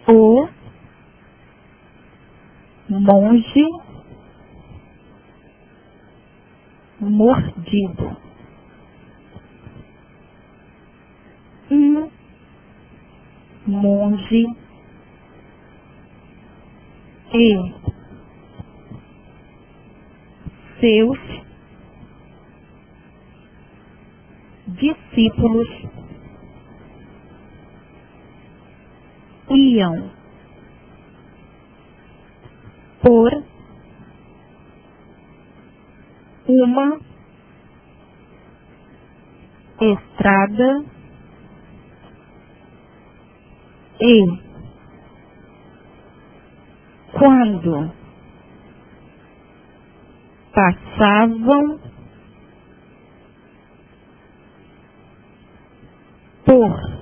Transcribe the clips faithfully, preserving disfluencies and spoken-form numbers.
o monge mordido. Um monge e seus discípulos iam por uma estrada e, quando passavam por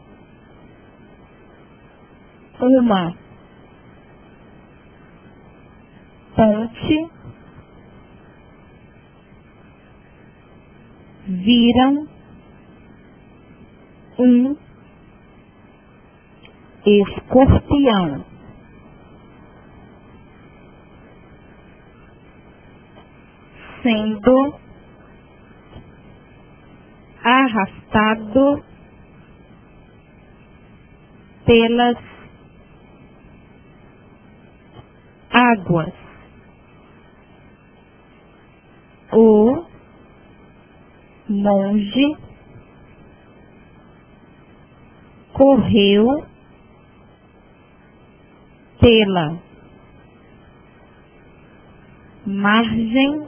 uma ponte, viram um escorpião sendo arrastado pelas águas. O monge correu pela margem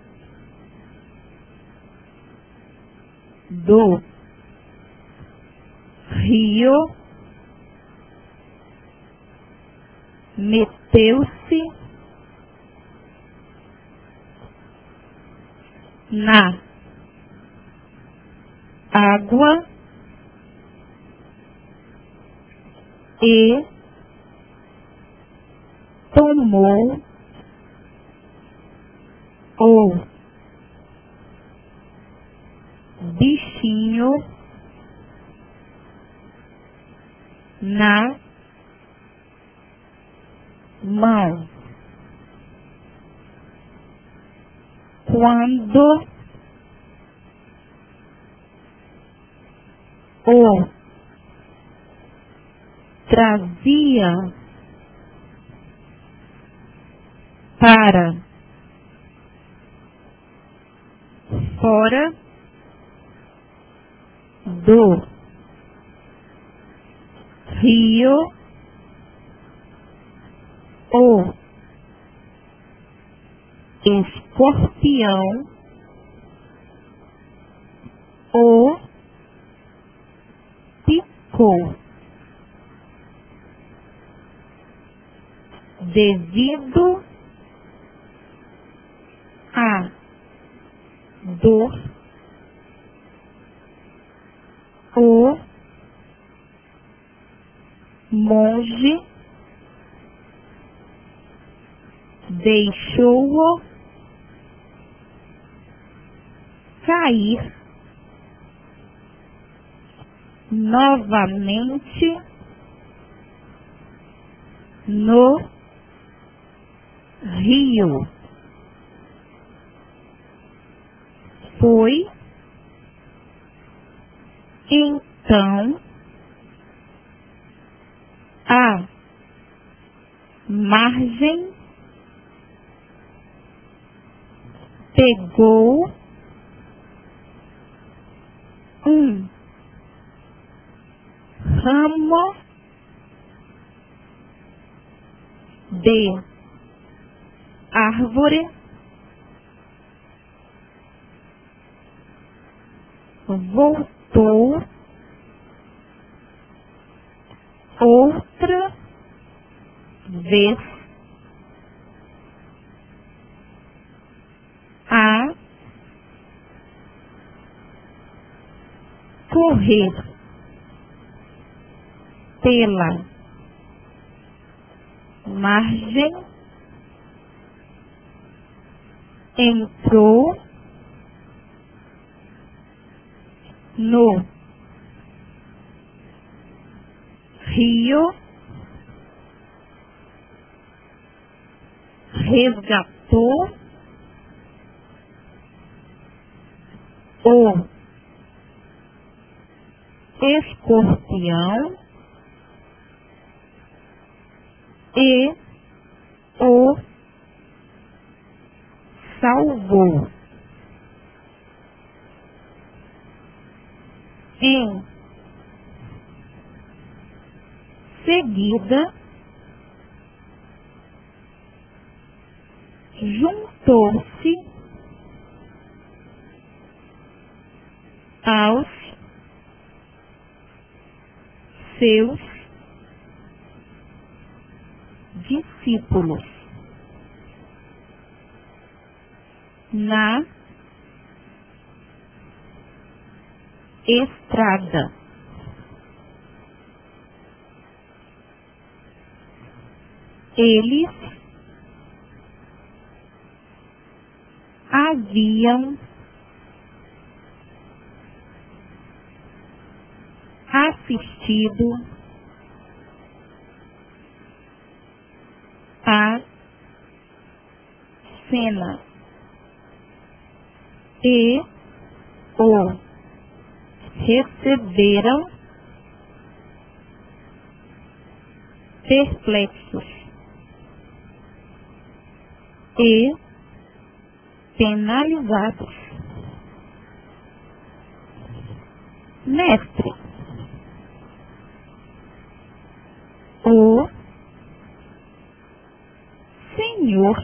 do rio, meteu-se na água e tomou o bichinho na mão. Quando o trazia para fora do rio, o escorpião o picou. Devido à dor, o monge deixou-o cair novamente no rio. Foi então à margem, pegou um ramo de árvore, voltou outra vez a correr pela margem, entrou no rio resgatou o escorpião e o salvou. Em seguida, juntou-se aos seus discípulos na estrada. Eles haviam assistido a cena e o receberam perplexos e penalizados. Mestre, o Senhor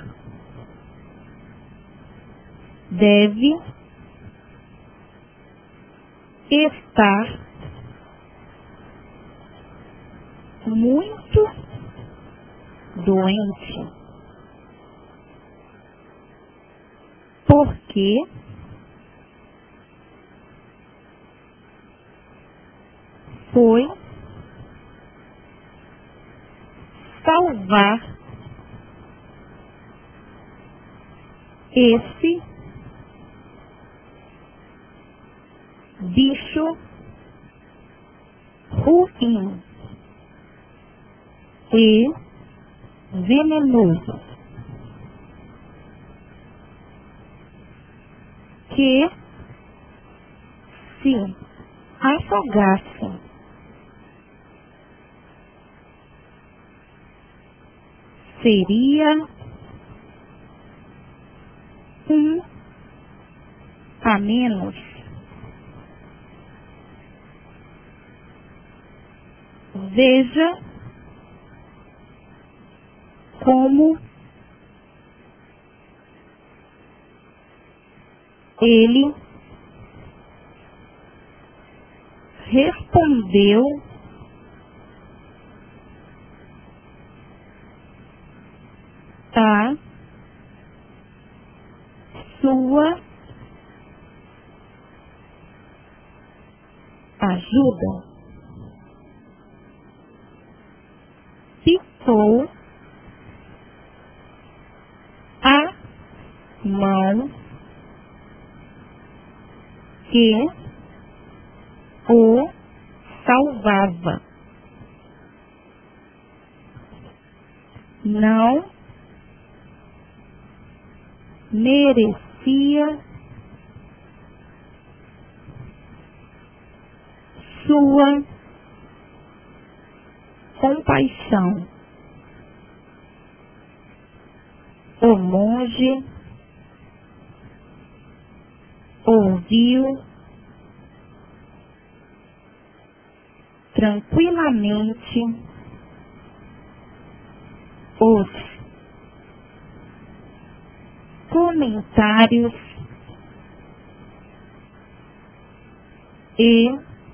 deve estar muito doente, porque foi salvar esse bicho ruim e venenoso que se afogasse seria um a menos. Veja como ele respondeu a sua ajuda. Picou a mão que o salvava. Não merecia sua compaixão. O monge ouviu tranquilamente os comentários e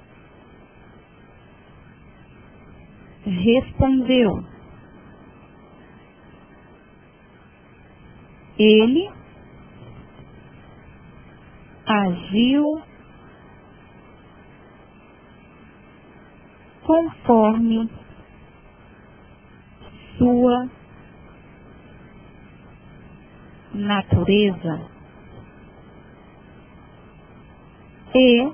respondeu: ele agiu conforme sua natureza e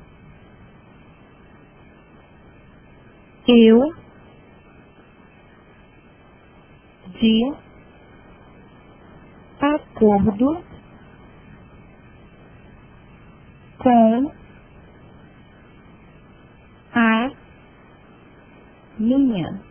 eu de acordo com a minha